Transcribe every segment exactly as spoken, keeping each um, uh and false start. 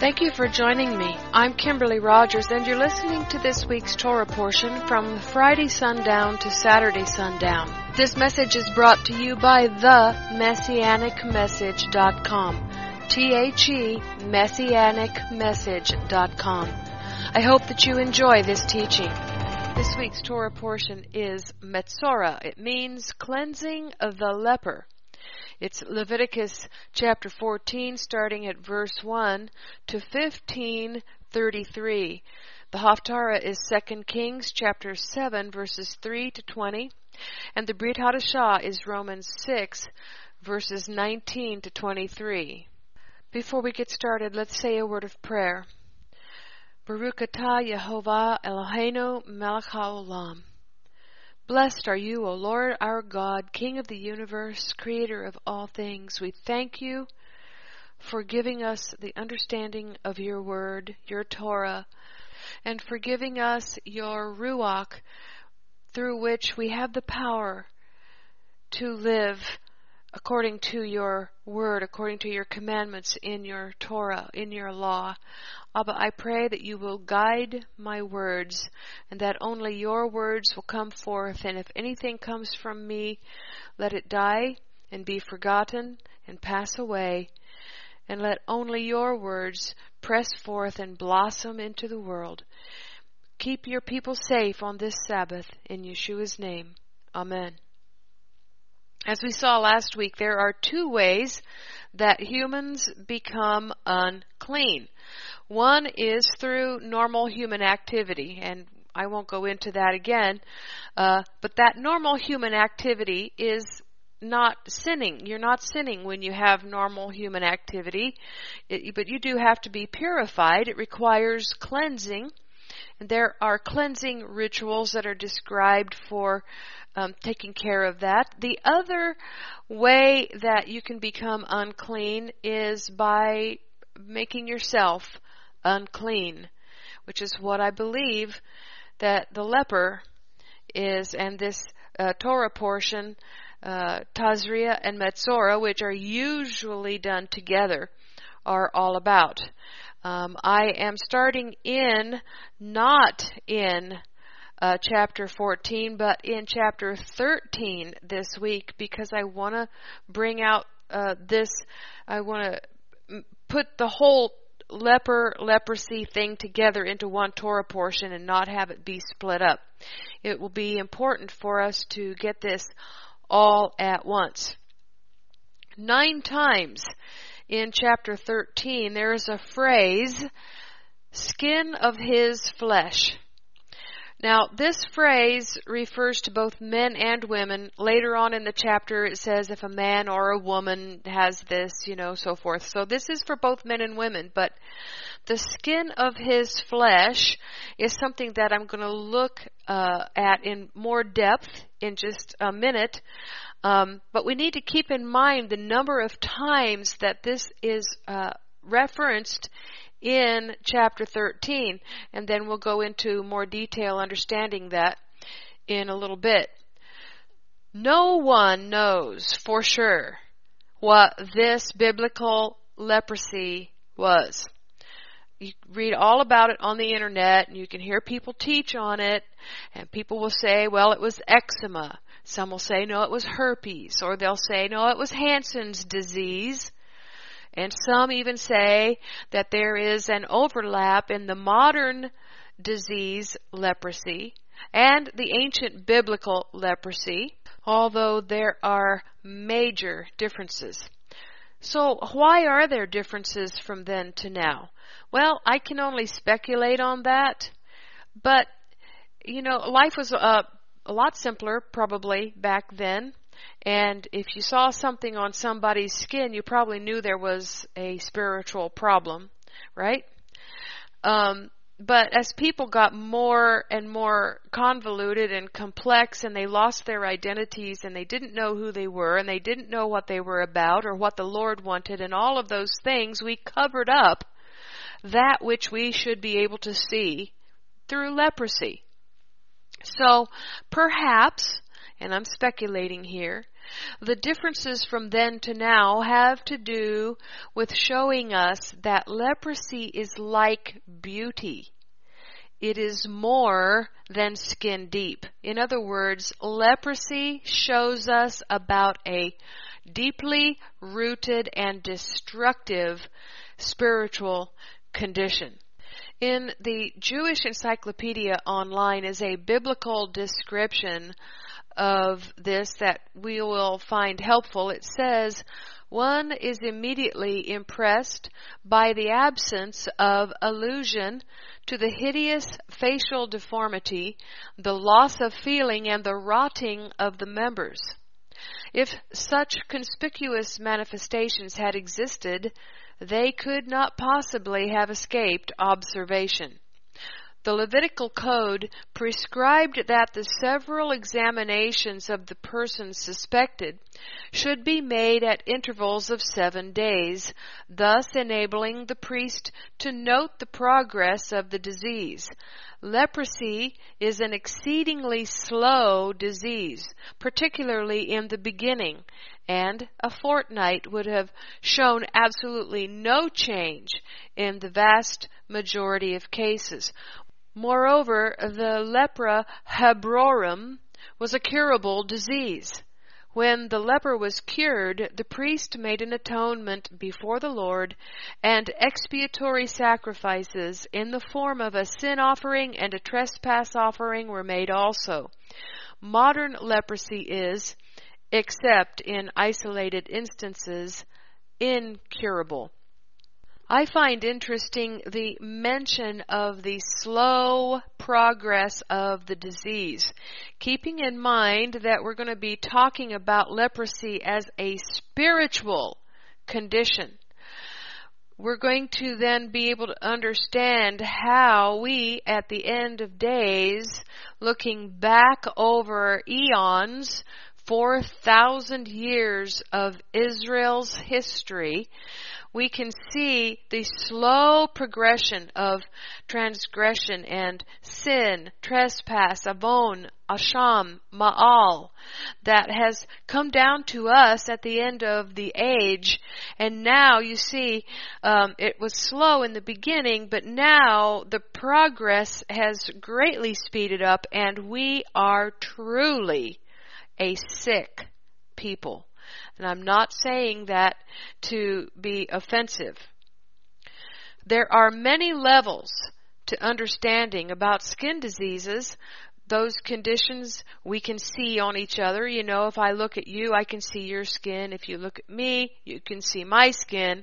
Thank you for joining me. I'm Kimberly Rogers, and you're listening to this week's Torah portion from Friday sundown to Saturday sundown. This message is brought to you by the messianic message dot com. T H E messianic message dot com. I hope that you enjoy this teaching. This week's Torah portion is Metzora. It means cleansing of the leper. It's Leviticus chapter fourteen, starting at verse one to fifteen thirty-three. The Haftarah is Second Kings chapter seven, verses three to twenty. And the Brit Hadashah is Romans six, verses nineteen to twenty-three. Before we get started, let's say a word of prayer. Baruch atah Yehovah Eloheinu melech haolam. Blessed are you, O Lord, our God, King of the universe, Creator of all things. We thank you for giving us the understanding of your word, your Torah, and for giving us your Ruach, through which we have the power to live according to your word, according to your commandments in your Torah, in your law. Abba, I pray that you will guide my words and that only your words will come forth. And if anything comes from me, let it die and be forgotten and pass away. And let only your words press forth and blossom into the world. Keep your people safe on this Sabbath in Yeshua's name. Amen. As we saw last week, there are two ways that humans become unclean. One is through normal human activity, and I won't go into that again, uh, but that normal human activity is not sinning. You're not sinning when you have normal human activity, it, but you do have to be purified. It requires cleansing, and there are cleansing rituals that are described for Um, taking care of that. The other way that you can become unclean is by making yourself unclean, which is what I believe that the leper is, and this uh, Torah portion, uh, Tazria and Metzora, which are usually done together, are all about. Um, I am starting in, not in Uh, chapter fourteen, but in chapter thirteen this week, because I want to bring out uh, this, I want to m- put the whole leper, leprosy thing together into one Torah portion and not have it be split up. It will be important for us to get this all at once. Nine times in chapter thirteen, there is a phrase, skin of his flesh. Now, this phrase refers to both men and women. Later on in the chapter, it says if a man or a woman has this, you know, so forth. So this is for both men and women. But the skin of his flesh is something that I'm going to look uh, at in more depth in just a minute. Um, but we need to keep in mind the number of times that this is uh, referenced in chapter thirteen, and then we'll go into more detail understanding that in a little bit. No one knows for sure what this biblical leprosy was. You read all about it on the internet, and you can hear people teach on it, and people will say, well, it was eczema. Some will say, no, it was herpes, or they'll say, no, it was Hansen's disease. And some even say that there is an overlap in the modern disease, leprosy, and the ancient biblical leprosy, although there are major differences. So why are there differences from then to now? Well, I can only speculate on that, but, you know, life was uh, a lot simpler probably back then. And if you saw something on somebody's skin, you probably knew there was a spiritual problem, right? Um, but as people got more and more convoluted and complex, and they lost their identities, and they didn't know who they were, and they didn't know what they were about or what the Lord wanted, and all of those things, we covered up that which we should be able to see through leprosy. So perhaps, and I'm speculating here, the differences from then to now have to do with showing us that leprosy is like beauty. It is more than skin deep. In other words, leprosy shows us about a deeply rooted and destructive spiritual condition. In the Jewish Encyclopedia Online is a biblical description of this that we will find helpful. It says, one is immediately impressed by the absence of allusion to the hideous facial deformity, the loss of feeling, and the rotting of the members. If such conspicuous manifestations had existed, they could not possibly have escaped observation. The Levitical Code prescribed that the several examinations of the person suspected should be made at intervals of seven days, thus enabling the priest to note the progress of the disease. Leprosy is an exceedingly slow disease, particularly in the beginning, and a fortnight would have shown absolutely no change in the vast majority of cases. Moreover, the lepra hebrorum was a curable disease. When the leper was cured, the priest made an atonement before the Lord, and expiatory sacrifices in the form of a sin offering and a trespass offering were made also. Modern leprosy is, except in isolated instances, incurable. I find interesting the mention of the slow progress of the disease, keeping in mind that we're going to be talking about leprosy as a spiritual condition. We're going to then be able to understand how we, at the end of days, looking back over eons, four thousand years of Israel's history, we can see the slow progression of transgression and sin, trespass, avon, asham, ma'al, that has come down to us at the end of the age. And now you see um, it was slow in the beginning, but now the progress has greatly speeded up, and we are truly a sick people. And I'm not saying that to be offensive. There are many levels to understanding about skin diseases. Those conditions we can see on each other. You know, if I look at you, I can see your skin. If you look at me, you can see my skin.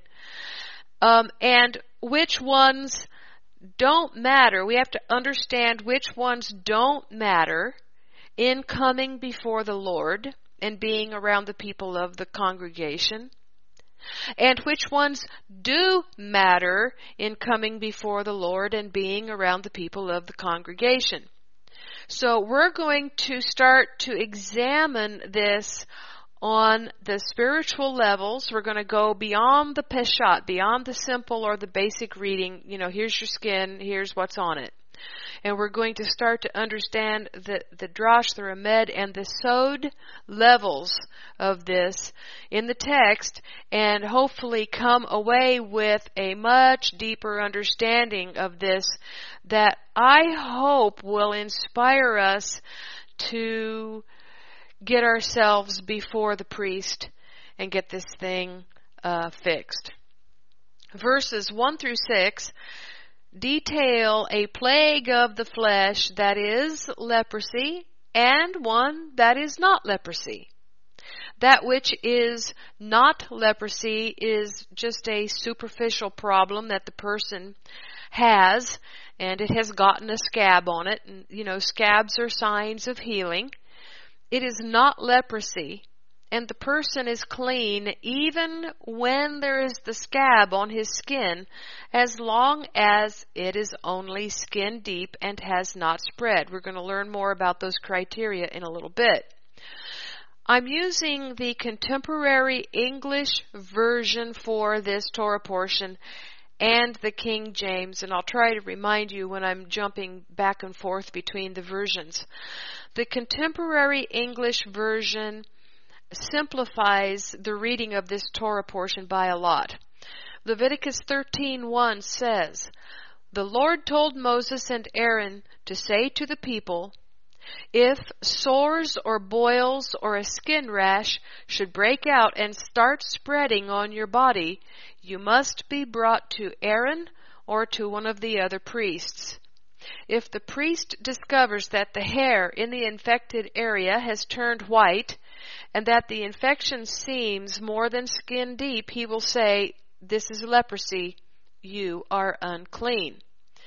Um, and which ones don't matter. We have to understand which ones don't matter in coming before the Lord and being around the people of the congregation, and which ones do matter in coming before the Lord and being around the people of the congregation. So we're going to start to examine this on the spiritual levels. We're going to go beyond the peshat, beyond the simple or the basic reading. You know, here's your skin, here's what's on it. And we're going to start to understand the, the drash, the remed, and the sod levels of this in the text, and hopefully come away with a much deeper understanding of this that I hope will inspire us to get ourselves before the priest and get this thing uh, fixed. Verses one through six detail a plague of the flesh that is leprosy, and one that is not leprosy. That which is not leprosy is just a superficial problem that the person has, and it has gotten a scab on it. And, you know, scabs are signs of healing. It is not leprosy, and the person is clean even when there is the scab on his skin, as long as it is only skin deep and has not spread. We're going to learn more about those criteria in a little bit. I'm using the contemporary English version for this Torah portion, and the King James, and I'll try to remind you when I'm jumping back and forth between the versions. The Contemporary English Version simplifies the reading of this Torah portion by a lot. Leviticus thirteen one says, "The Lord told Moses and Aaron to say to the people, if sores or boils or a skin rash should break out and start spreading on your body, you must be brought to Aaron or to one of the other priests. If the priest discovers that the hair in the infected area has turned white and that the infection seems more than skin deep, he will say, 'This is leprosy. You are unclean.'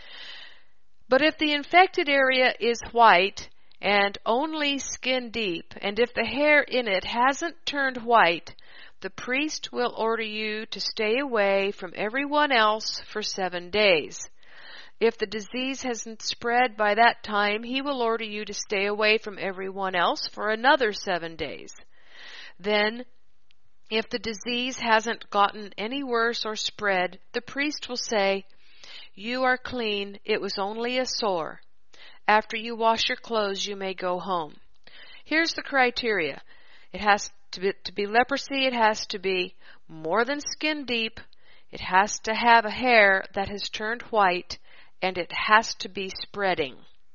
But if the infected area is white and only skin deep, and if the hair in it hasn't turned white, the priest will order you to stay away from everyone else for seven days. If the disease hasn't spread by that time, he will order you to stay away from everyone else for another seven days. Then, if the disease hasn't gotten any worse or spread, the priest will say, 'You are clean, it was only a sore. After you wash your clothes, you may go home.' Here's the criteria. It has to be, to be leprosy, it has to be more than skin deep, it has to have a hair that has turned white, and it has to be spreading."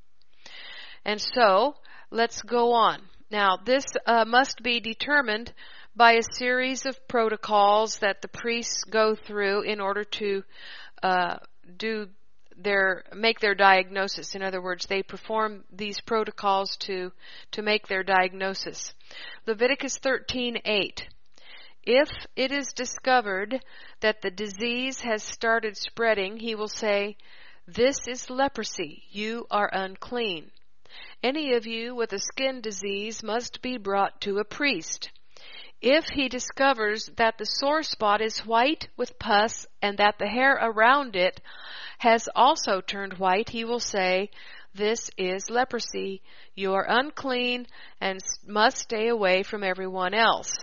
And so, let's go on. Now, this uh, must be determined by a series of protocols that the priests go through in order to uh, do their make their diagnosis. In other words, they perform these protocols to to make their diagnosis. Leviticus thirteen eight. If it is discovered that the disease has started spreading, he will say, "This is leprosy. You are unclean. Any of you with a skin disease must be brought to a priest. If he discovers that the sore spot is white with pus and that the hair around it has also turned white, he will say, 'This is leprosy. You are unclean and must stay away from everyone else.'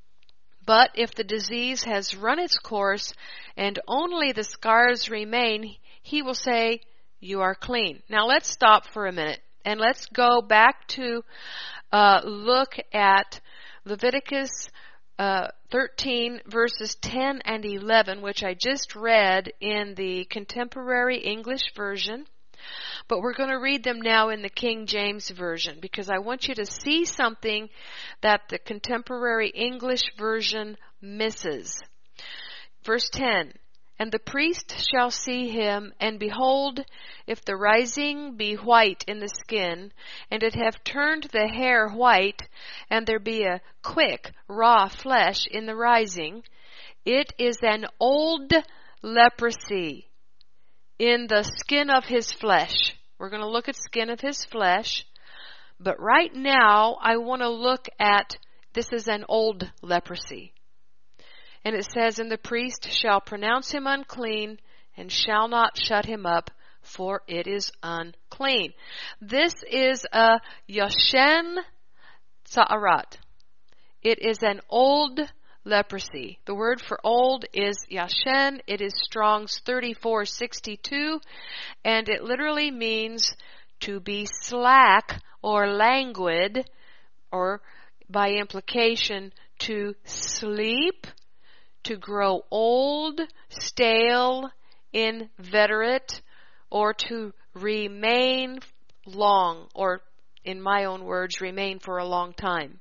But if the disease has run its course and only the scars remain, he will say, 'You are clean.'" Now let's stop for a minute and let's go back to uh, look at Leviticus uh, thirteen verses ten and eleven, which I just read in the Contemporary English Version. But we're going to read them now in the King James Version because I want you to see something that the Contemporary English Version misses. Verse ten, "And the priest shall see him, and behold, if the rising be white in the skin, and it have turned the hair white, and there be a quick raw flesh in the rising, it is an old leprosy in the skin of his flesh." We're going to look at skin of his flesh, but right now I want to look at, this is an old leprosy. And it says, "And the priest shall pronounce him unclean, and shall not shut him up, for it is unclean." This is a Yashen Sa'arat. It is an old leprosy. The word for old is Yashen. It is Strong's thirty-four sixty-two, and it literally means to be slack or languid, or by implication, to sleep, to grow old, stale, inveterate, or to remain long, or in my own words, remain for a long time.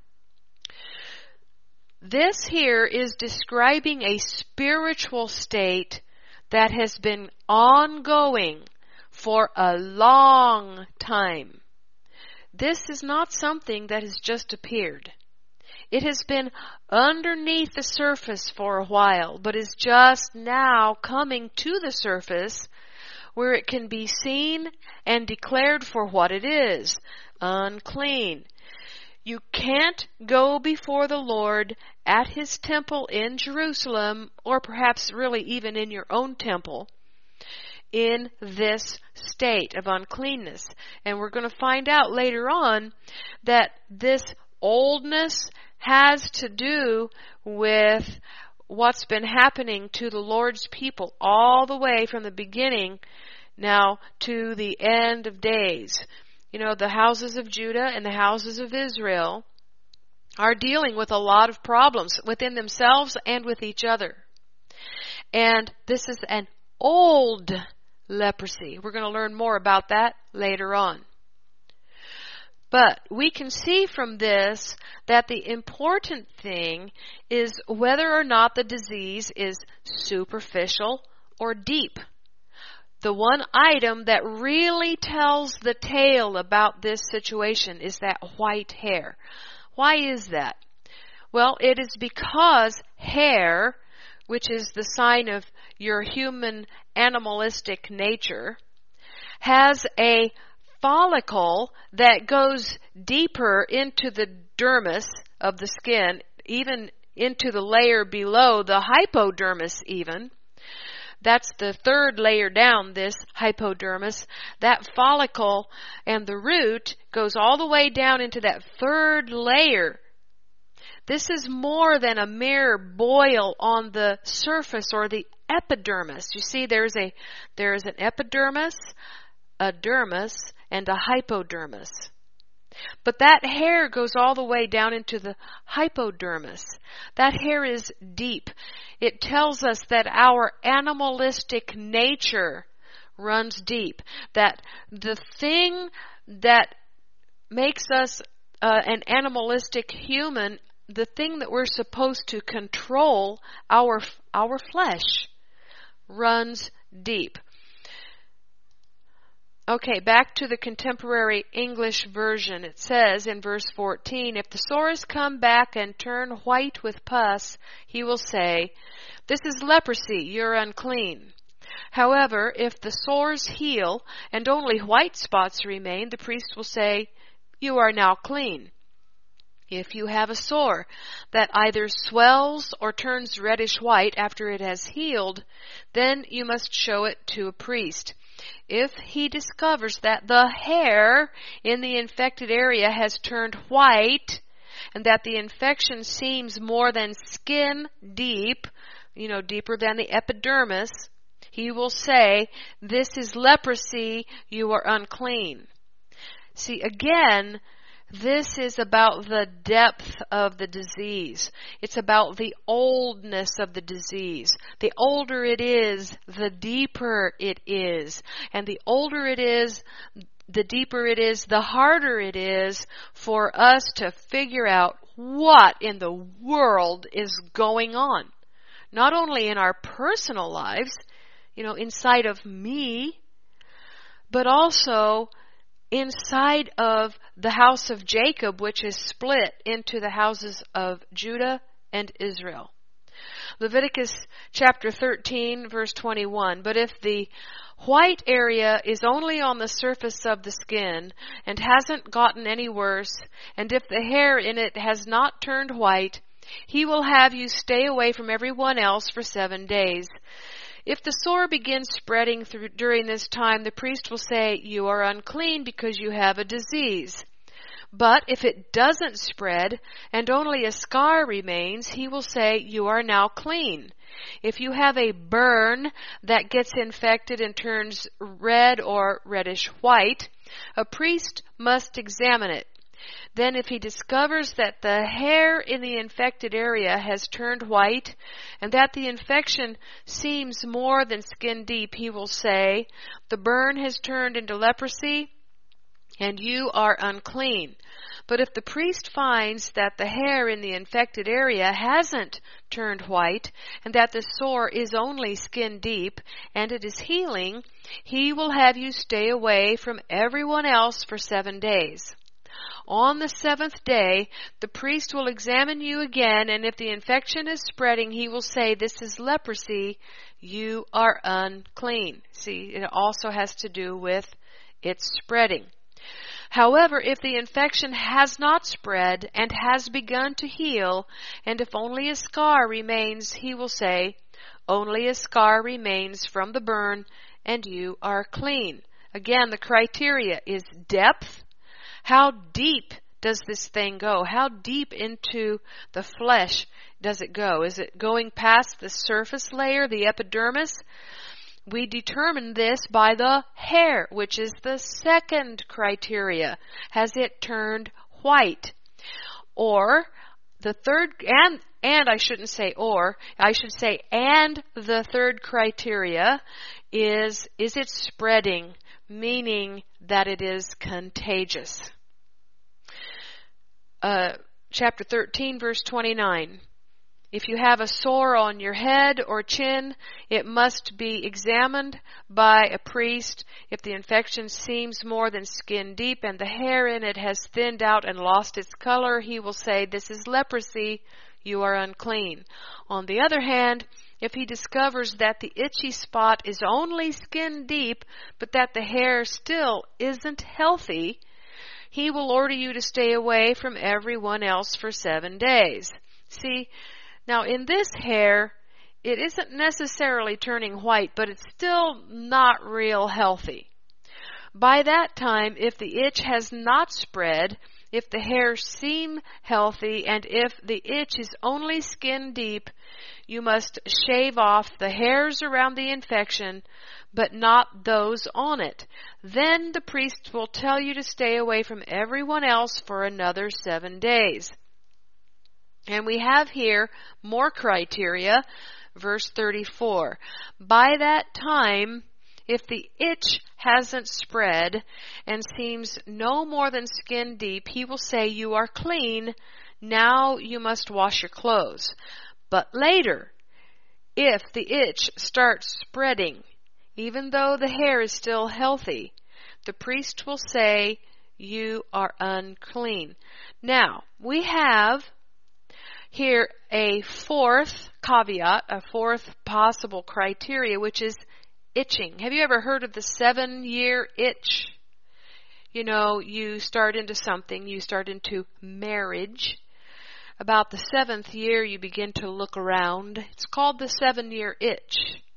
This here is describing a spiritual state that has been ongoing for a long time. This is not something that has just appeared. It has been underneath the surface for a while, but is just now coming to the surface where it can be seen and declared for what it is, unclean. You can't go before the Lord at His temple in Jerusalem, or perhaps really even in your own temple, in this state of uncleanness. And we're going to find out later on that this oldness has to do with what's been happening to the Lord's people all the way from the beginning now to the end of days. You know, the houses of Judah and the houses of Israel are dealing with a lot of problems within themselves and with each other. And this is an old leprosy. We're going to learn more about that later on. But we can see from this that the important thing is whether or not the disease is superficial or deep. The one item that really tells the tale about this situation is that white hair. Why is that? Well, it is because hair, which is the sign of your human animalistic nature, has a follicle that goes deeper into the dermis of the skin, even into the layer below, the hypodermis even. That's the third layer down, this hypodermis. That follicle and the root goes all the way down into that third layer. This is more than a mere boil on the surface or the epidermis. You see, there's a there is an epidermis, a dermis, and a hypodermis. But that hair goes all the way down into the hypodermis. That hair is deep. It tells us that our animalistic nature runs deep. That the thing that makes us uh, an animalistic human, the thing that we're supposed to control, our our flesh, runs deep. Okay, back to the contemporary English version. It says in verse fourteen, if the sores come back and turn white with pus, he will say, this is leprosy, you're unclean. However, if the sores heal and only white spots remain, the priest will say, you are now clean. If you have a sore that either swells or turns reddish white after it has healed, then you must show it to a priest. If he discovers that the hair in the infected area has turned white and that the infection seems more than skin deep, you know, deeper than the epidermis, he will say, this is leprosy, you are unclean. See, again, this is about the depth of the disease. It's about the oldness of the disease. The older it is, the deeper it is. And the older it is, the deeper it is, the harder it is for us to figure out what in the world is going on. Not only in our personal lives, you know, inside of me, but also inside of the house of Jacob, which is split into the houses of Judah and Israel. Leviticus chapter thirteen, verse twenty-one, but if the white area is only on the surface of the skin and hasn't gotten any worse, and if the hair in it has not turned white, he will have you stay away from everyone else for seven days. If the sore begins spreading through during this time, the priest will say, you are unclean because you have a disease. But if it doesn't spread and only a scar remains, he will say, you are now clean. If you have a burn that gets infected and turns red or reddish white, a priest must examine it. Then if he discovers that the hair in the infected area has turned white and that the infection seems more than skin deep, he will say, the burn has turned into leprosy and you are unclean. But if the priest finds that the hair in the infected area hasn't turned white and that the sore is only skin deep and it is healing, he will have you stay away from everyone else for seven days. On the seventh day, the priest will examine you again, and if the infection is spreading, he will say, this is leprosy, you are unclean. See, it also has to do with its spreading. However, if the infection has not spread and has begun to heal, and if only a scar remains, he will say, only a scar remains from the burn, and you are clean. Again, the criteria is depth. How deep does this thing go? How deep into the flesh does it go? Is it going past the surface layer, the epidermis? We determine this by the hair, which is the second criteria. Has it turned white? Or the third, and and I shouldn't say or, I should say and the third criteria is, is it spreading, meaning that it is contagious. Uh, chapter thirteen, verse twenty-nine. If you have a sore on your head or chin, it must be examined by a priest. If the infection seems more than skin deep and the hair in it has thinned out and lost its color, he will say, this is leprosy, you are unclean. On the other hand, if he discovers that the itchy spot is only skin deep, but that the hair still isn't healthy, he will order you to stay away from everyone else for seven days. See, now in this hair, it isn't necessarily turning white, but it's still not real healthy. By that time, if the itch has not spread, if the hairs seem healthy, and if the itch is only skin deep, you must shave off the hairs around the infection, but not those on it. Then the priest will tell you to stay away from everyone else for another seven days. And we have here more criteria, verse thirty-four. By that time, if the itch hasn't spread and seems no more than skin deep, he will say, you are clean, now you must wash your clothes. But later, if the itch starts spreading, even though the hair is still healthy, the priest will say, you are unclean. Now, we have here a fourth caveat, a fourth possible criteria, which is itching. Have you ever heard of the seven-year itch? You know, you start into something, you start into marriage. About the seventh year, you begin to look around. It's called the seven-year itch.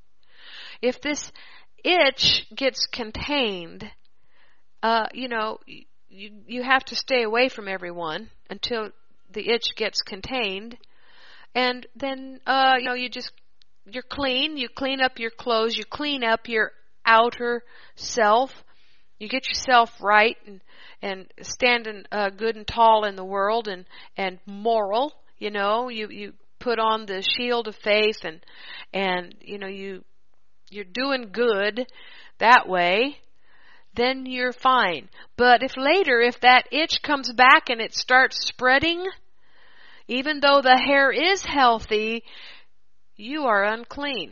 If this itch gets contained, uh, you know, you, you have to stay away from everyone until the itch gets contained, and then uh you know you just you're clean, you clean up your clothes, you clean up your outer self, you get yourself right and and standing uh, good and tall in the world and and moral, you know, you you put on the shield of faith and and you know you you're doing good that way, then you're fine. But if later, if that itch comes back and it starts spreading, even though the hair is healthy, you are unclean.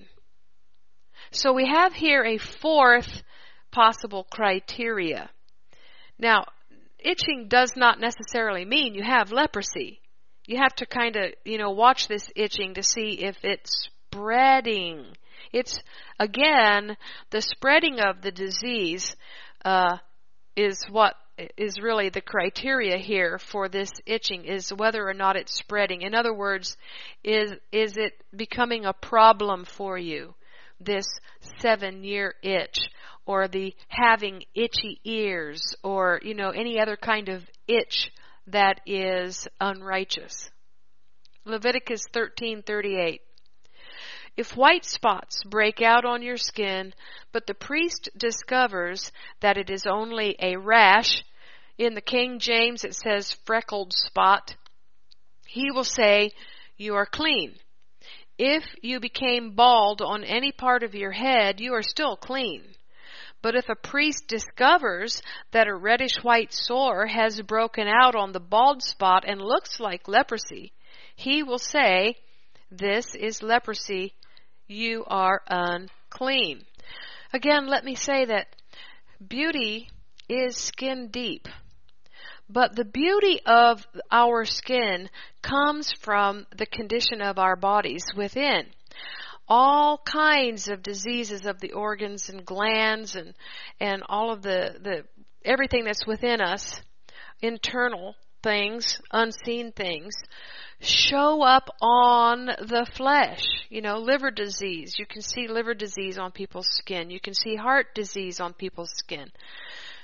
So we have here a fourth possible criteria. Now, itching does not necessarily mean you have leprosy. You have to kind of, you know, watch this itching to see if it's spreading. It's, again, the spreading of the disease uh, is what is really the criteria here for this itching, is whether or not it's spreading. In other words, is is it becoming a problem for you, this seven-year itch, or the having itchy ears, or, you know, any other kind of itch that is unrighteous. Leviticus thirteen thirty-eight. If white spots break out on your skin, but the priest discovers that it is only a rash, in the King James it says freckled spot, he will say, you are clean. If you became bald on any part of your head, you are still clean. But if a priest discovers that a reddish-white sore has broken out on the bald spot and looks like leprosy, he will say, this is leprosy, you are unclean. Again, let me say that beauty is skin deep. But the beauty of our skin comes from the condition of our bodies within. All kinds of diseases of the organs and glands and, and all of the, the everything that's within us, internal things, unseen things, show up on the flesh. You know, liver disease. You can see liver disease on people's skin. You can see heart disease on people's skin.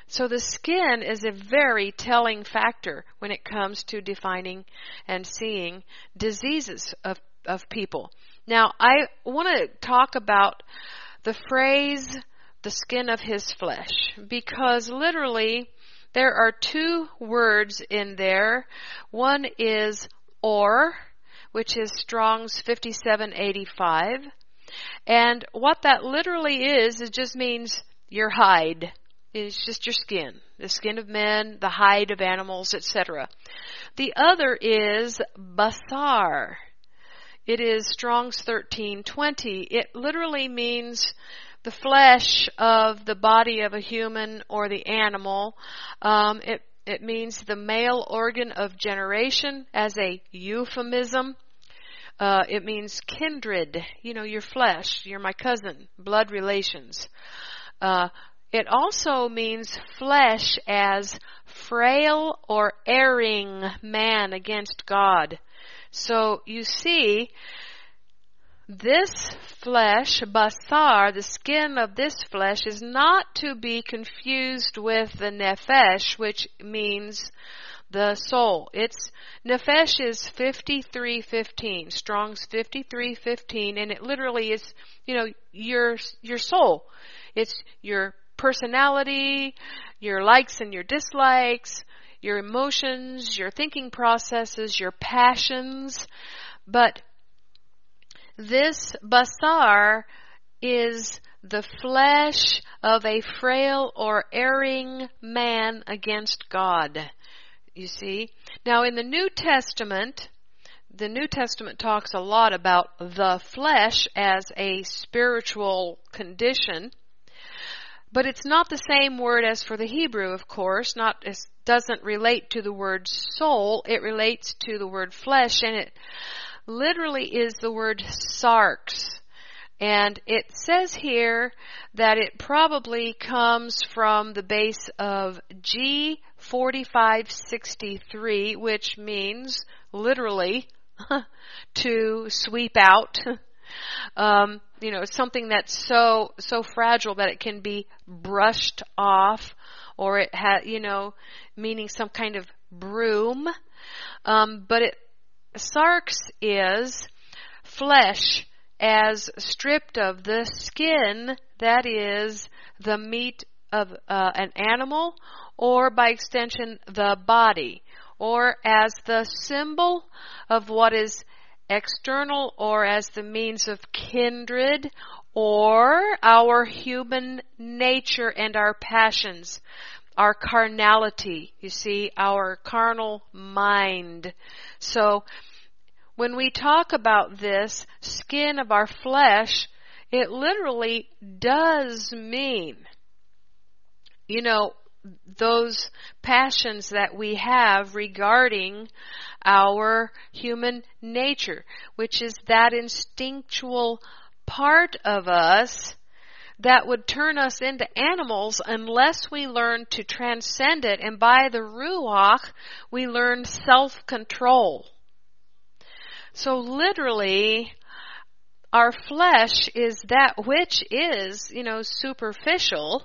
So the skin is a very telling factor when it comes to defining and seeing diseases of, of people. Now, I want to talk about the phrase, the skin of his flesh, because literally there are two words in there. One is or, which is Strong's fifty-seven eighty-five. And what that literally is, it just means your hide. It's just your skin, the skin of men, the hide of animals, et cetera. The other is basar. It is Strong's thirteen twenty. It literally means the flesh of the body of a human or the animal. Um, it it means the male organ of generation as a euphemism. Uh, it means kindred, you know, your flesh, you're my cousin, blood relations. Uh, it also means flesh as frail or erring man against God. So you see, this flesh, basar, the skin of this flesh, is not to be confused with the nephesh, which means the soul. It's nephesh is fifty-three fifteen, Strong's fifty-three fifteen, and it literally is, you know, your your soul. It's your personality, your likes and your dislikes, your emotions, your thinking processes, your passions. But this basar is the flesh of a frail or erring man against God. You see? Now in the New Testament, the New Testament talks a lot about the flesh as a spiritual condition. But it's not the same word as for the Hebrew, of course. Not it doesn't relate to the word soul. It relates to the word flesh, and it literally is the word sarx. And it says here that it probably comes from the base of G forty-five sixty-three, which means literally to sweep out. Um, you know, something that's so so fragile that it can be brushed off, or it ha you know, meaning some kind of broom. Um, but it sarx is flesh as stripped of the skin, that is the meat of uh, an animal, or by extension the body, or as the symbol of what is external, or as the means of kindred, or our human nature and our passions, our carnality, you see, our carnal mind. So when we talk about this skin of our flesh, it literally does mean, you know, those passions that we have regarding our human nature, which is that instinctual part of us that would turn us into animals unless we learn to transcend it, and by the Ruach we learn self-control. So literally, our flesh is that which is, you know, superficial.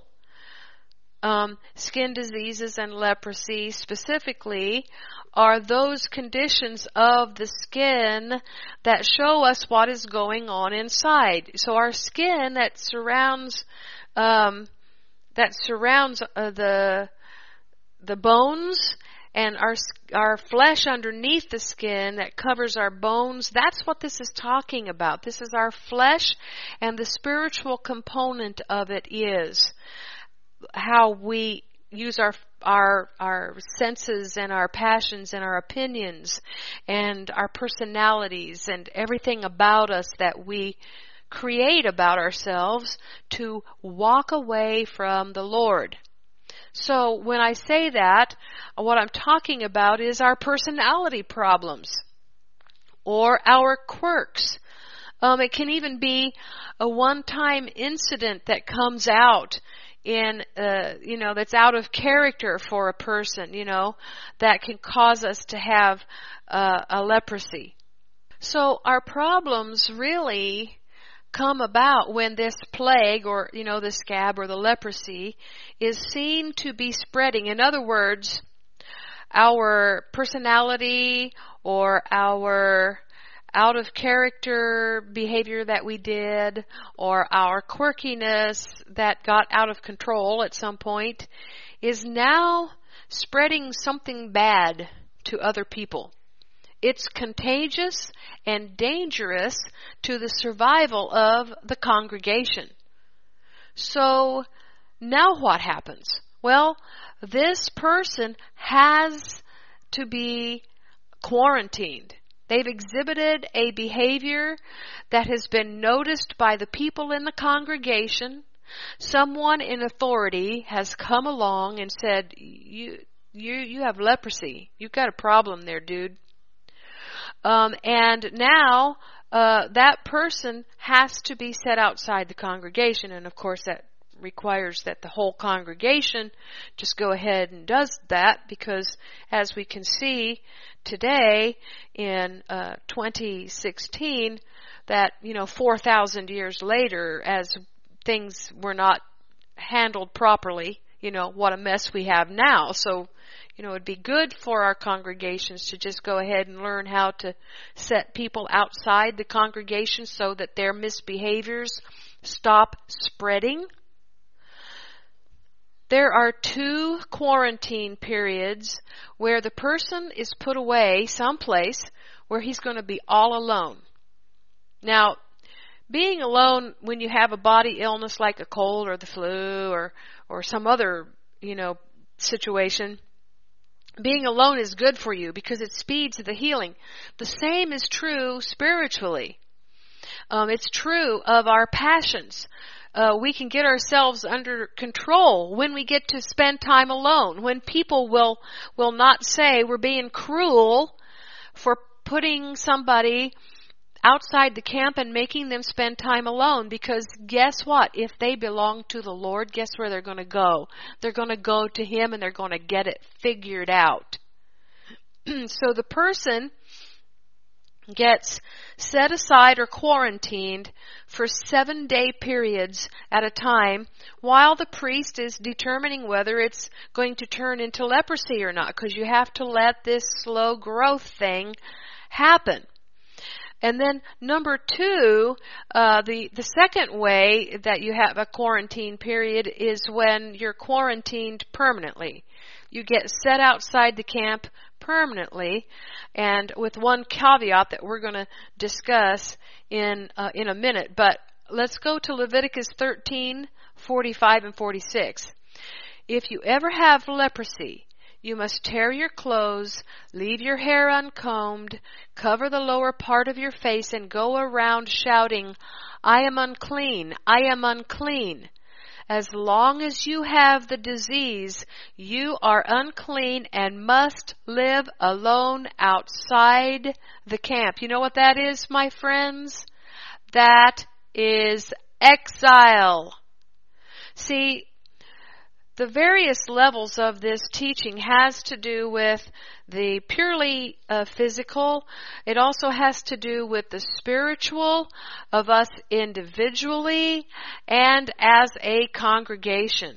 Um, skin diseases and leprosy specifically are those conditions of the skin that show us what is going on inside. So our skin that surrounds um, that surrounds uh, the the bones, and our our flesh underneath the skin that covers our bones, that's what this is talking about. This is our flesh, and the spiritual component of it is how we use our our our senses and our passions and our opinions and our personalities and everything about us that we create about ourselves to walk away from the Lord. So when I say that, what I'm talking about is our personality problems or our quirks. Um, it can even be a one-time incident that comes out in, uh, you know, that's out of character for a person, you know, that can cause us to have uh, a leprosy. So our problems really come about when this plague, or, you know, the scab or the leprosy, is seen to be spreading. In other words, our personality or our out of character behavior that we did, or our quirkiness that got out of control at some point, is now spreading something bad to other people. It's contagious and dangerous to the survival of the congregation. So now what happens? Well, this person has to be quarantined. They've exhibited a behavior that has been noticed by the people in the congregation. Someone in authority has come along and said, you you you have leprosy. You've got a problem there, dude. Um, and now uh, that person has to be set outside the congregation. And of course that requires that the whole congregation just go ahead and does that, because as we can see today in uh, twenty sixteen, that, you know, four thousand years later, as things were not handled properly, you know, what a mess we have now. So, you know, it'd be good for our congregations to just go ahead and learn how to set people outside the congregation so that their misbehaviors stop spreading. There are two quarantine periods where the person is put away someplace where he's going to be all alone. Now, being alone when you have a body illness like a cold or the flu or, or some other, you know, situation, being alone is good for you because it speeds the healing. The same is true spiritually. Um, it's true of our passions. Uh, we can get ourselves under control when we get to spend time alone. When people will will not say we're being cruel for putting somebody outside the camp and making them spend time alone, because guess what? If they belong to the Lord, guess where they're going to go? They're going to go to Him and they're going to get it figured out. So the person gets set aside or quarantined for seven day periods at a time while the priest is determining whether it's going to turn into leprosy or not, because you have to let this slow growth thing happen. And then number two, uh, the, the second way that you have a quarantine period is when you're quarantined permanently. You get set outside the camp permanently, and with one caveat that we're going to discuss in uh, in a minute. But let's go to Leviticus thirteen, forty-five and forty-six. If you ever have leprosy, you must tear your clothes, leave your hair uncombed, cover the lower part of your face, and go around shouting, I am unclean, I am unclean. As long as you have the disease, you are unclean and must live alone outside the camp. You know what that is, my friends? That is exile. See, the various levels of this teaching has to do with the purely uh, physical. It also has to do with the spiritual of us individually and as a congregation.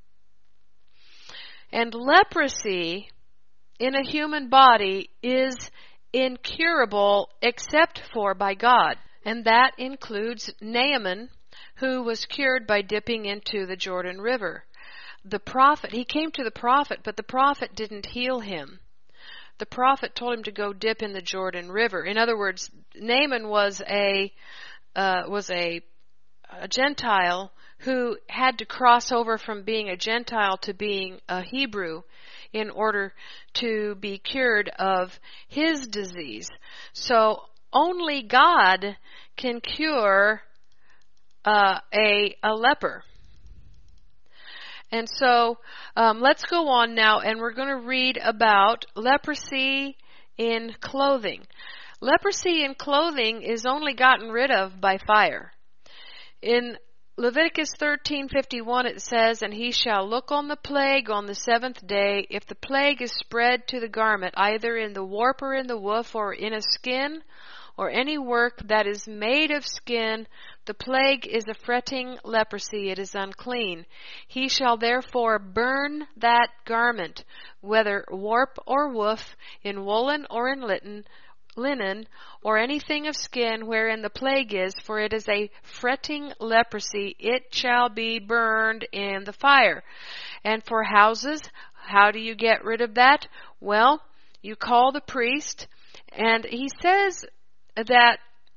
And leprosy in a human body is incurable except for by God. And that includes Naaman, who was cured by dipping into the Jordan River. The prophet, he came to the prophet, but the prophet didn't heal him. The prophet told him to go dip in the Jordan River. In other words, Naaman was a uh, was a, a Gentile who had to cross over from being a Gentile to being a Hebrew in order to be cured of his disease. So only God can cure uh, a a leper. And so um, let's go on now, and we're going to read about leprosy in clothing. Leprosy in clothing is only gotten rid of by fire. In Leviticus thirteen fifty-one it says, And he shall look on the plague on the seventh day. If the plague is spread to the garment, either in the warp or in the woof or in a skin, or any work that is made of skin, The plague is a fretting leprosy. It is unclean. He shall therefore burn that garment, whether warp or woof, in woolen or in linen, linen, or anything of skin wherein the plague is, for it is a fretting leprosy. It shall be burned in the fire. And for houses, how do you get rid of that? Well, you call the priest, and he says that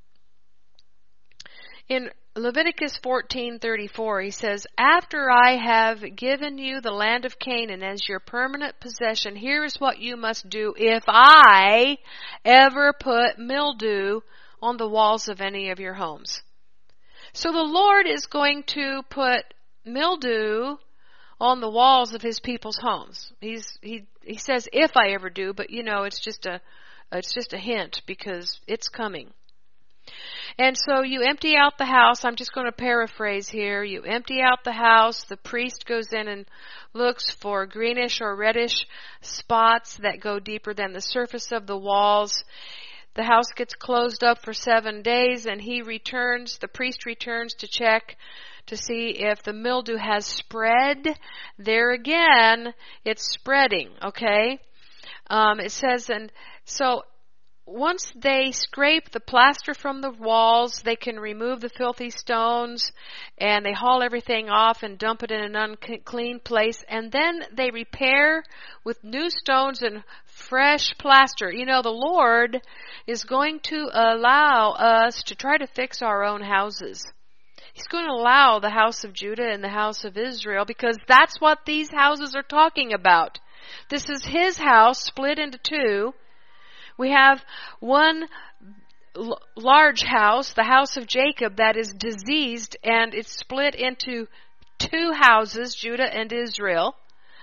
in Leviticus fourteen thirty-four, he says, after I have given you the land of Canaan as your permanent possession, here is what you must do if I ever put mildew on the walls of any of your homes. So the Lord is going to put mildew on the walls of his people's homes. He's, he, he says, if I ever do, but you know, it's just a, it's just a hint because it's coming. And so you empty out the house. I'm just going to paraphrase here. You empty out the house. The priest goes in and looks for greenish or reddish spots that go deeper than the surface of the walls. The house gets closed up for seven days and he returns, the priest returns to check to see if the mildew has spread. There again, it's spreading, okay? Um, it says, and so once they scrape the plaster from the walls, they can remove the filthy stones, and they haul everything off and dump it in an unclean place, and then they repair with new stones and fresh plaster. You know, the Lord is going to allow us to try to fix our own houses. He's going to allow the house of Judah and the house of Israel, because that's what these houses are talking about. This is his house split into two. We have one l- large house, the house of Jacob, that is diseased, and it's split into two houses, Judah and Israel.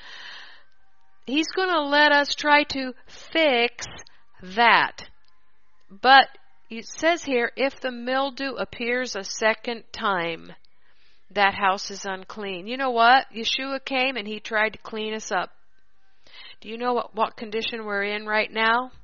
He's going to let us try to fix that. But it says here, if the mildew appears a second time, that house is unclean. You know what? Yeshua came and he tried to clean us up. Do you know what, what condition we're in right now?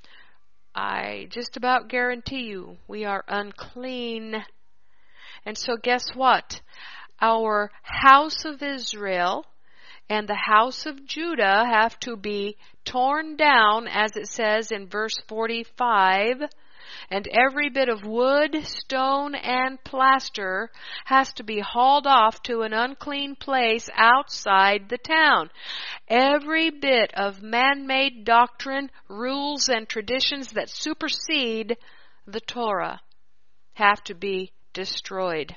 I just about guarantee you we are unclean. And so guess what? Our house of Israel and the house of Judah have to be torn down, as it says in verse forty-five. And every bit of wood, stone, and plaster has to be hauled off to an unclean place outside the town. Every bit of man-made doctrine, rules, and traditions that supersede the Torah have to be destroyed.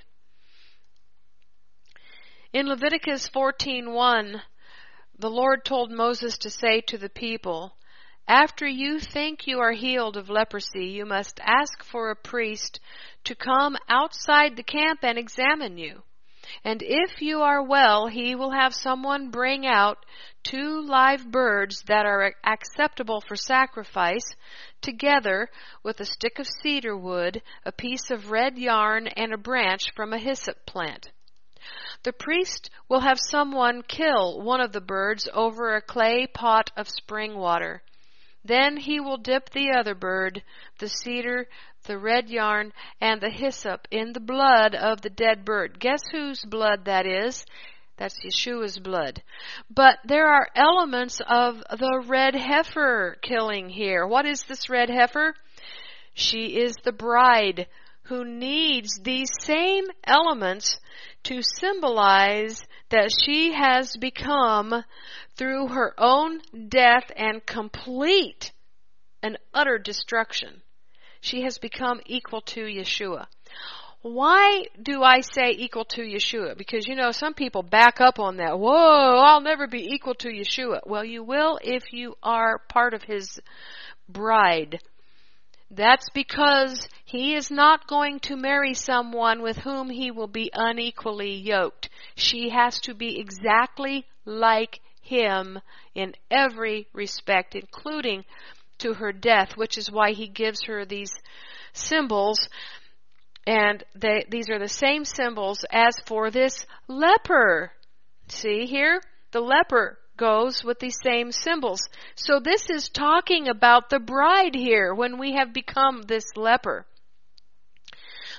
In Leviticus fourteen one, the Lord told Moses to say to the people, after you think you are healed of leprosy, you must ask for a priest to come outside the camp and examine you. And if you are well, he will have someone bring out two live birds that are acceptable for sacrifice, together with a stick of cedar wood, a piece of red yarn, and a branch from a hyssop plant. The priest will have someone kill one of the birds over a clay pot of spring water. Then he will dip the other bird, the cedar, the red yarn, and the hyssop in the blood of the dead bird. Guess whose blood that is? That's Yeshua's blood. But there are elements of the red heifer killing here. What is this red heifer? She is the bride who needs these same elements to symbolize that she has become, through her own death and complete and utter destruction, she has become equal to Yeshua. Why do I say equal to Yeshua? Because, you know, some people back up on that. Whoa, I'll never be equal to Yeshua. Well, you will if you are part of his bride. That's because he is not going to marry someone with whom he will be unequally yoked. She has to be exactly like him in every respect, including to her death, which is why he gives her these symbols. And they, these are the same symbols as for this leper. See here? The leper goes with these same symbols. So this is talking about the bride here when we have become this leper.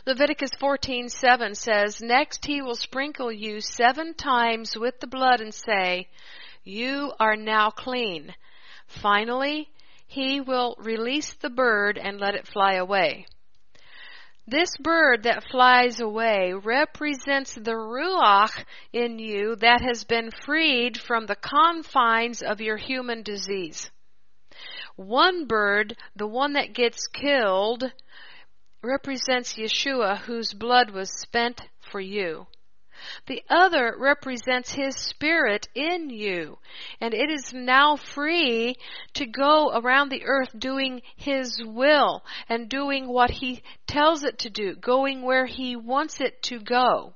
Leviticus fourteen seven says, "Next he will sprinkle you seven times with the blood and say, 'You are now clean.' Finally, he will release the bird and let it fly away." This bird that flies away represents the Ruach in you that has been freed from the confines of your human disease. One bird, the one that gets killed, represents Yeshua, whose blood was spent for you. The other represents His Spirit in you, and it is now free to go around the earth doing His will and doing what He tells it to do, going where He wants it to go.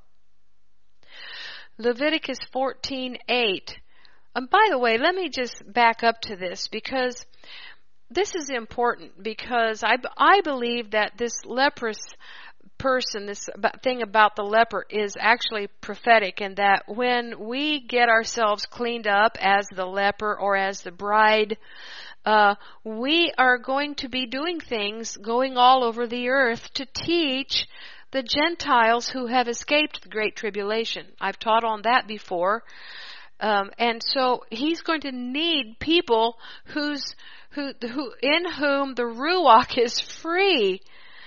Leviticus fourteen eight. And by the way, let me just back up to this, because this is important, because I, I believe that this leprous person, this thing about the leper, is actually prophetic, and that when we get ourselves cleaned up as the leper or as the bride, uh, we are going to be doing things, going all over the earth to teach the Gentiles who have escaped the Great Tribulation. I've taught on that before. Um, and so He's going to need people whose, who, who, in whom the Ruach is free.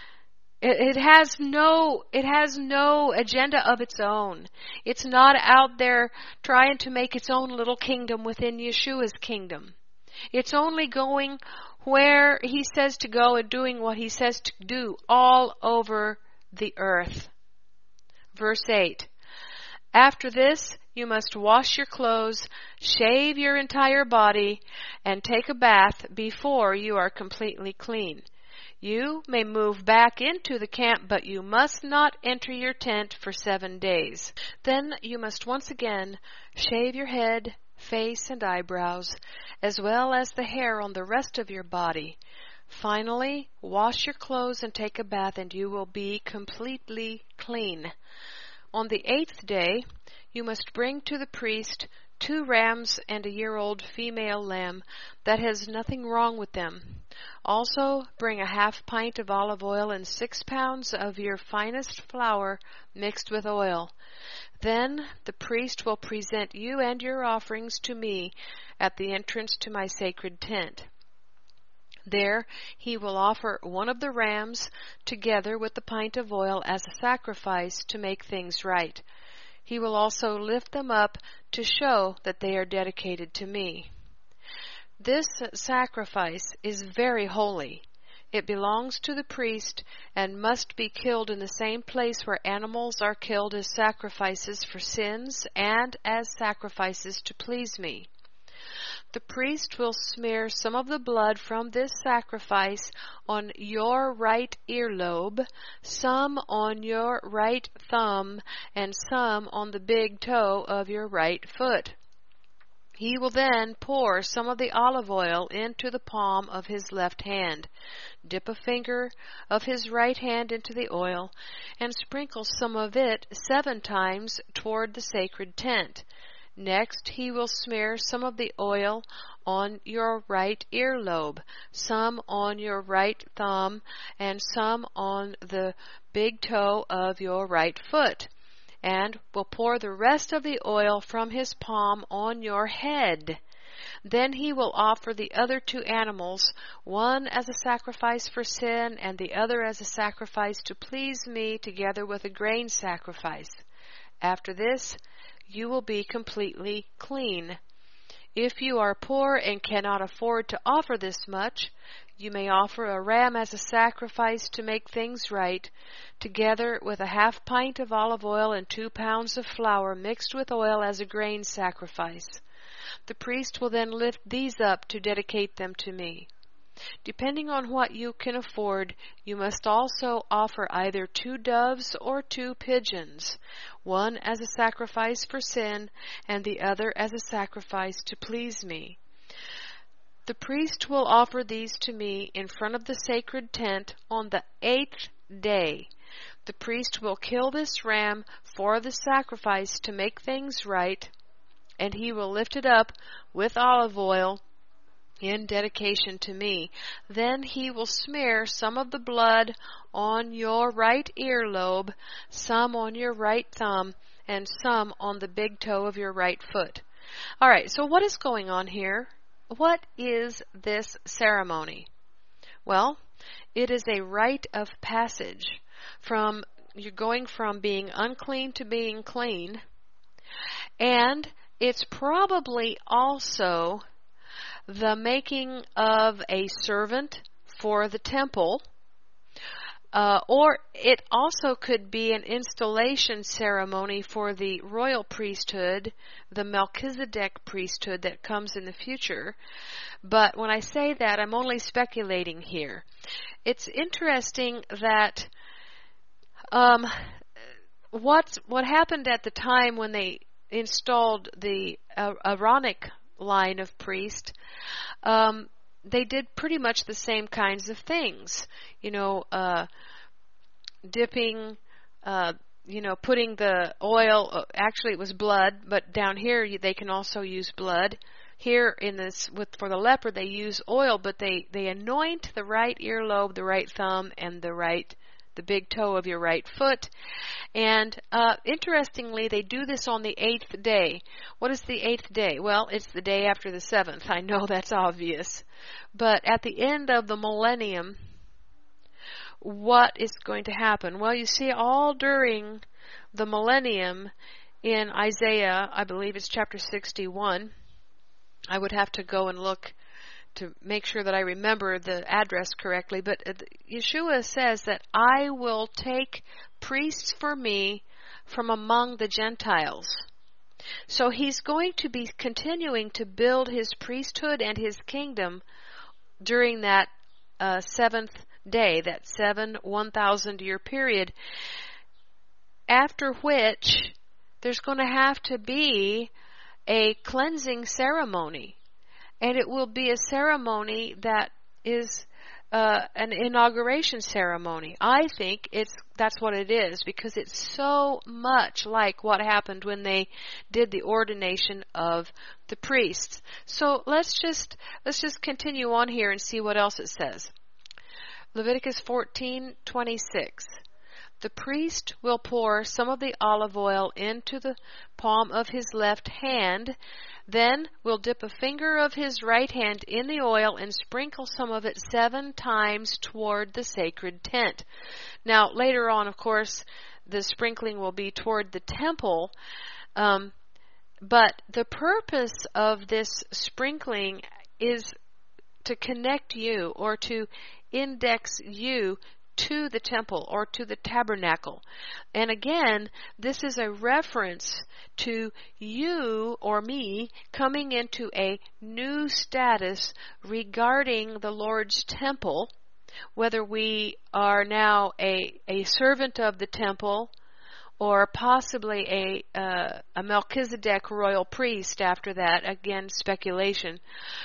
It, it has no, it has no agenda of its own. It's not out there trying to make its own little kingdom within Yeshua's kingdom. It's only going where He says to go and doing what He says to do all over the earth. Verse eight. After this, you must wash your clothes, shave your entire body, and take a bath before you are completely clean. You may move back into the camp, but you must not enter your tent for seven days. Then you must once again shave your head, face, and eyebrows, as well as the hair on the rest of your body. Finally, wash your clothes and take a bath, and you will be completely clean. On the eighth day, you must bring to the priest two rams and a year-old female lamb that has nothing wrong with them. Also, bring a half pint of olive oil and six pounds of your finest flour mixed with oil. Then the priest will present you and your offerings to me at the entrance to my sacred tent. There he will offer one of the rams together with the pint of oil as a sacrifice to make things right. He will also lift them up to show that they are dedicated to me. This sacrifice is very holy. It belongs to the priest and must be killed in the same place where animals are killed as sacrifices for sins and as sacrifices to please me. The priest will smear some of the blood from this sacrifice on your right earlobe, some on your right thumb, and some on the big toe of your right foot. He will then pour some of the olive oil into the palm of his left hand, dip a finger of his right hand into the oil, and sprinkle some of it seven times toward the sacred tent. Next, he will smear some of the oil on your right earlobe, some on your right thumb, and some on the big toe of your right foot, and will pour the rest of the oil from his palm on your head. Then he will offer the other two animals, one as a sacrifice for sin and the other as a sacrifice to please me, together with a grain sacrifice. After this, you will be completely clean. If you are poor and cannot afford to offer this much, you may offer a ram as a sacrifice to make things right, together with a half pint of olive oil and two pounds of flour mixed with oil as a grain sacrifice. The priest will then lift these up to dedicate them to me. Depending on what you can afford, you must also offer either two doves or two pigeons, one as a sacrifice for sin and the other as a sacrifice to please me. The priest will offer these to me in front of the sacred tent on the eighth day. The priest will kill this ram for the sacrifice to make things right, and he will lift it up with olive oil in dedication to me. Then he will smear some of the blood on your right earlobe, some on your right thumb, and some on the big toe of your right foot. All right, so what is going on here? What is this ceremony? Well, it is a rite of passage. From you're going from being unclean to being clean, and it's probably also the making of a servant for the temple, uh, or it also could be an installation ceremony for the royal priesthood, the Melchizedek priesthood that comes in the future. But when I say that, I'm only speculating here. It's interesting that um, what what happened at the time when they installed the uh, Aaronic line of priest, um, they did pretty much the same kinds of things. You know, uh, dipping, uh, you know, putting the oil, uh, actually it was blood, but down here you, they can also use blood. Here in this, with for the leper, they use oil, but they, they anoint the right earlobe, the right thumb, and the right the big toe of your right foot. And uh, interestingly, they do this on the eighth day. What is the eighth day? Well, it's the day after the seventh. I know that's obvious. But at the end of the millennium, what is going to happen? Well, you see, all during the millennium in Isaiah, I believe it's chapter sixty-one, I would have to go and look to make sure that I remember the address correctly, but Yeshua says that I will take priests for me from among the Gentiles. So he's going to be continuing to build his priesthood and his kingdom during that uh, seventh day, that seven one thousand year period, after which there's going to have to be a cleansing ceremony. And it will be a ceremony that is uh, an inauguration ceremony. I think it's that's what it is, because it's so much like what happened when they did the ordination of the priests. So let's just let's just continue on here and see what else it says. Leviticus fourteen twenty-six. The priest will pour some of the olive oil into the palm of his left hand, then will dip a finger of his right hand in the oil and sprinkle some of it seven times toward the sacred tent. Now, later on, of course, the sprinkling will be toward the temple, um, but the purpose of this sprinkling is to connect you or to index you to the temple or to the tabernacle. And again, this is a reference to you or me coming into a new status regarding the Lord's temple, whether we are now a, a servant of the temple or possibly a, uh, a Melchizedek royal priest after that. Again, speculation.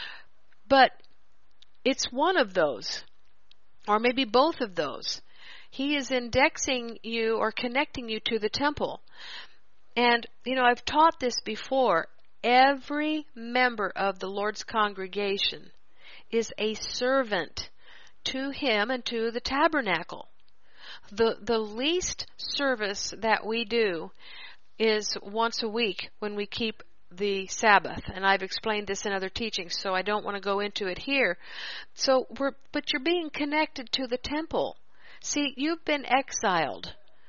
But it's one of those. Or maybe both of those. He is indexing you or connecting you to the temple. And, you know, I've taught this before. Every member of the Lord's congregation is a servant to him and to the tabernacle. The, the least service that we do is once a week when we keep the Sabbath, and I've explained this in other teachings, so I don't want to go into it here. So we're, but you're being connected to the temple. See, you've been exiled.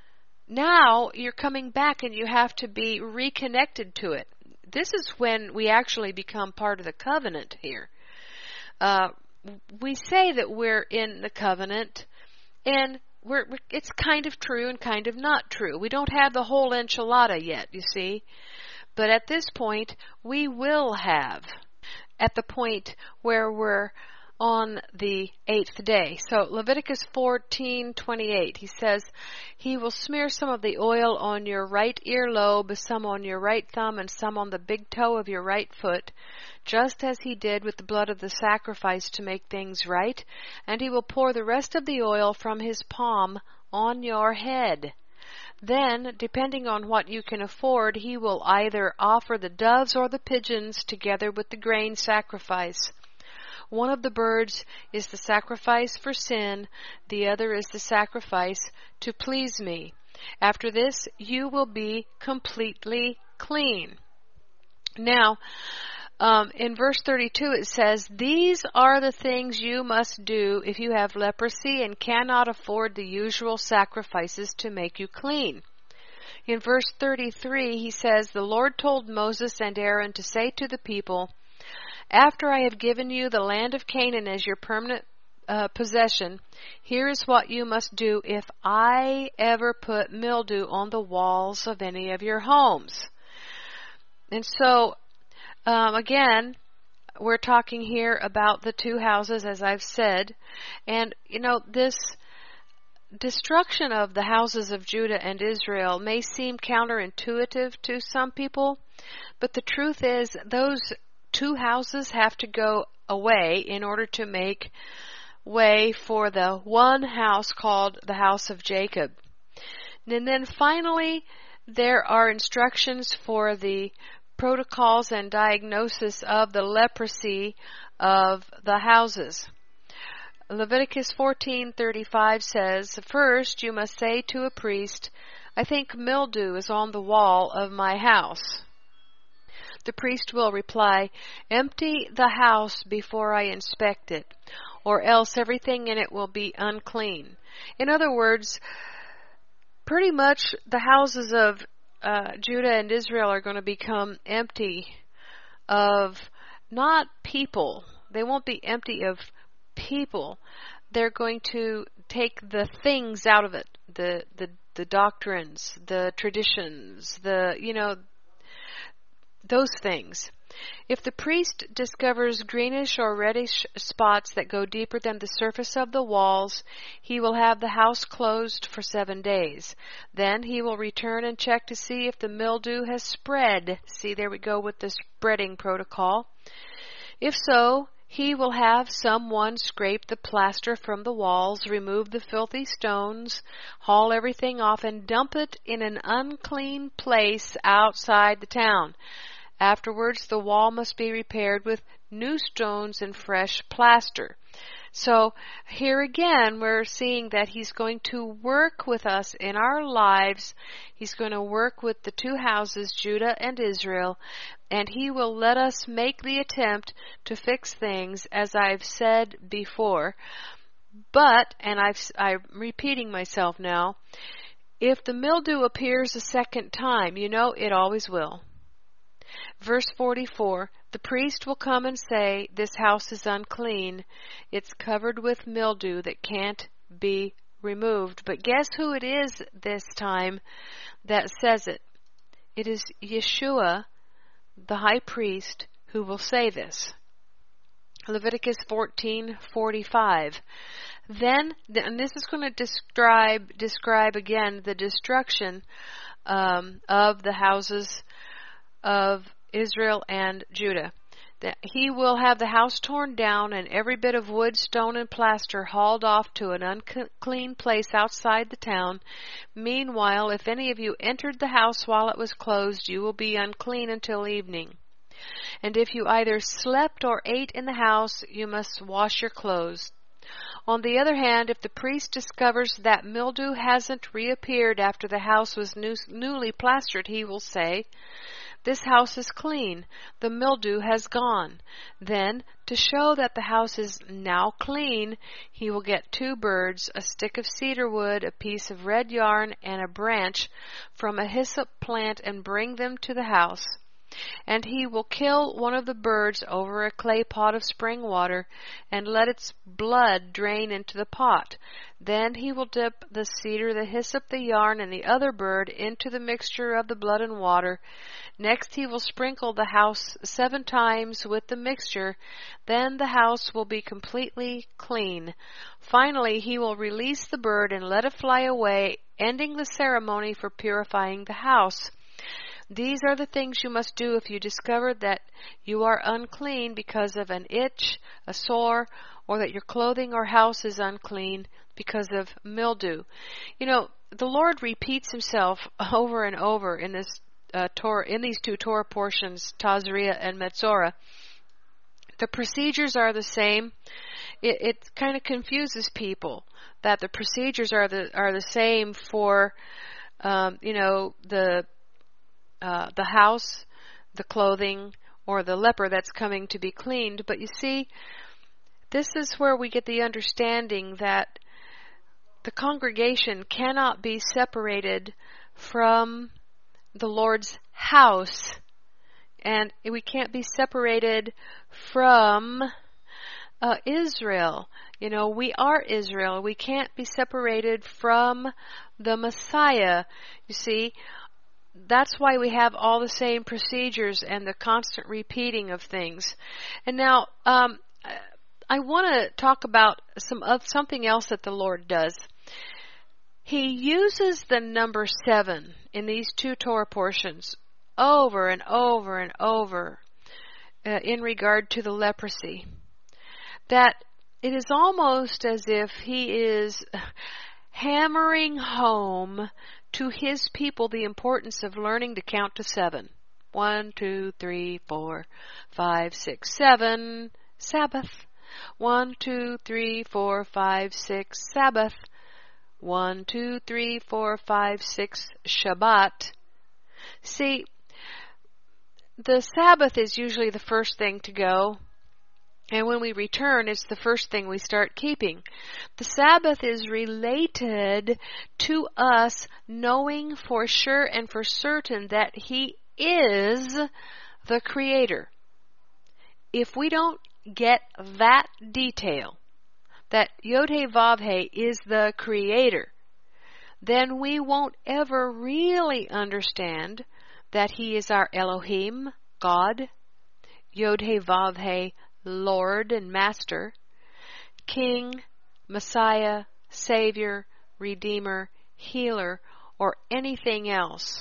Now you're coming back and you have to be reconnected to it. This is when we actually become part of the covenant here. Uh, we say that we're in the covenant, and we're, we're, it's kind of true and kind of not true. We don't have the whole enchilada yet, you see. But at this point, we will have, at the point where we're on the eighth day. So Leviticus fourteen twenty-eight, he says, he will smear some of the oil on your right earlobe, some on your right thumb, and some on the big toe of your right foot, just as he did with the blood of the sacrifice to make things right. And he will pour the rest of the oil from his palm on your head. Then, depending on what you can afford, he will either offer the doves or the pigeons together with the grain sacrifice. One of the birds is the sacrifice for sin, the other is the sacrifice to please me. After this, you will be completely clean. Now, um, in verse thirty-two it says, these are the things you must do if you have leprosy and cannot afford the usual sacrifices to make you clean. In verse thirty-three he says, the Lord told Moses and Aaron to say to the people, after I have given you the land of Canaan as your permanent uh, possession, here is what you must do if I ever put mildew on the walls of any of your homes. And so, um, again, we're talking here about the two houses, as I've said. And, you know, this destruction of the houses of Judah and Israel may seem counterintuitive to some people, but the truth is those two houses have to go away in order to make way for the one house called the house of Jacob. And then finally, there are instructions for the protocols and diagnosis of the leprosy of the houses. Leviticus fourteen thirty-five says, first you must say to a priest, I think mildew is on the wall of my house. The priest will reply, empty the house before I inspect it, or else everything in it will be unclean. In other words, pretty much the houses of uh, Judah and Israel are going to become empty of not people. They won't be empty of people. They're going to take the things out of it, the the the doctrines, the traditions, the, you know, those things. If the priest discovers greenish or reddish spots that go deeper than the surface of the walls, he will have the house closed for seven days. Then he will return and check to see if the mildew has spread. See, there we go with the spreading protocol. If so, he will have someone scrape the plaster from the walls, remove the filthy stones, haul everything off, and dump it in an unclean place outside the town. Afterwards, the wall must be repaired with new stones and fresh plaster. So here again, we're seeing that he's going to work with us in our lives. He's going to work with the two houses, Judah and Israel, and he will let us make the attempt to fix things, as I've said before. But, and I've, I'm repeating myself now, if the mildew appears a second time, you know it always will. Verse forty-four, the priest will come and say, this house is unclean. It's covered with mildew that can't be removed. But guess who it is this time that says it? It is Yeshua, the high priest, who will say this. Leviticus fourteen forty-five. Then, and this is going to describe, describe again the destruction um, of the houses of Israel and Judah. That he will have the house torn down and every bit of wood, stone, and plaster hauled off to an unclean place outside the town. Meanwhile, if any of you entered the house while it was closed, you will be unclean until evening. And if you either slept or ate in the house, you must wash your clothes. On the other hand, if the priest discovers that mildew hasn't reappeared after the house was new, newly plastered, he will say, this house is clean. The mildew has gone. Then, to show that the house is now clean, he will get two birds, a stick of cedar wood, a piece of red yarn, and a branch from a hyssop plant and bring them to the house. And he will kill one of the birds over a clay pot of spring water and let its blood drain into the pot. Then he will dip the cedar, the hyssop, the yarn, and the other bird into the mixture of the blood and water. Next he will sprinkle the house seven times with the mixture. Then the house will be completely clean. Finally he will release the bird and let it fly away, ending the ceremony for purifying the house. These are the things you must do if you discover that you are unclean because of an itch, a sore, or that your clothing or house is unclean because of mildew. You know, the Lord repeats himself over and over in this uh, Torah, in these two Torah portions, Tazria and Metzorah. The procedures are the same. It, it kind of confuses people that the procedures are the are the same for, um, you know, the uh, the house, the clothing, or the leper that's coming to be cleaned. But you see, this is where we get the understanding that the congregation cannot be separated from the Lord's house, and we can't be separated from uh, Israel. You know, we are Israel. We can't be separated from the Messiah. You see, that's why we have all the same procedures and the constant repeating of things. And now, um, I want to talk about some of something else that the Lord does. He uses the number seven in these two Torah portions over and over and over uh, in regard to the leprosy. That it is almost as if he is hammering home to his people the importance of learning to count to seven. One, two, three, four, five, six, seven, Sabbath. One, two, three, four, five, six, Sabbath. One, two, three, four, five, six, Shabbat. See, the Sabbath is usually the first thing to go, and when we return, it's the first thing we start keeping. The Sabbath is related to us knowing for sure and for certain that He is the Creator. If we don't get that detail, that Yod-Heh-Vav-Heh is the Creator, then we won't ever really understand that He is our Elohim, God, Yod-Heh-Vav-Heh, Lord and Master, King, Messiah, Savior, Redeemer, Healer, or anything else.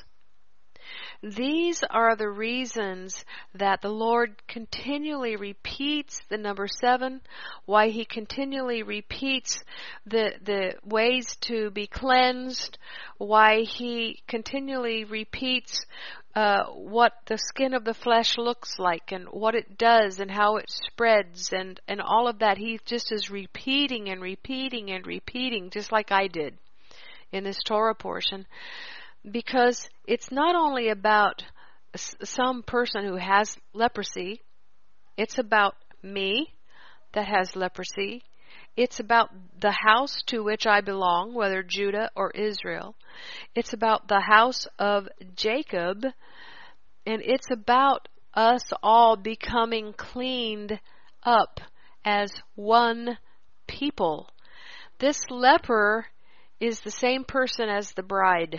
These are the reasons that the Lord continually repeats the number seven, why He continually repeats the the ways to be cleansed, why He continually repeats uh, what the skin of the flesh looks like and what it does and how it spreads and, and all of that. He just is repeating and repeating and repeating, just like I did in this Torah portion. Because it's not only about some person who has leprosy, it's about me that has leprosy. It's about the house to which I belong, whether Judah or Israel. It's about the house of Jacob, and it's about us all becoming cleaned up as one people. This leper is the same person as the bride.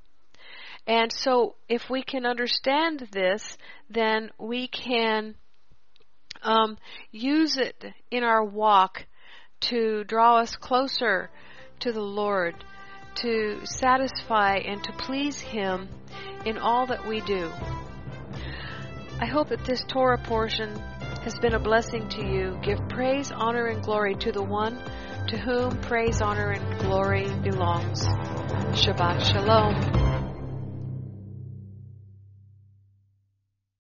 And so if we can understand this, then we can um, use it in our walk to draw us closer to the Lord, to satisfy and to please Him in all that we do. I hope that this Torah portion has been a blessing to you. Give praise, honor, and glory to the one to whom praise, honor, and glory belongs. Shabbat Shalom.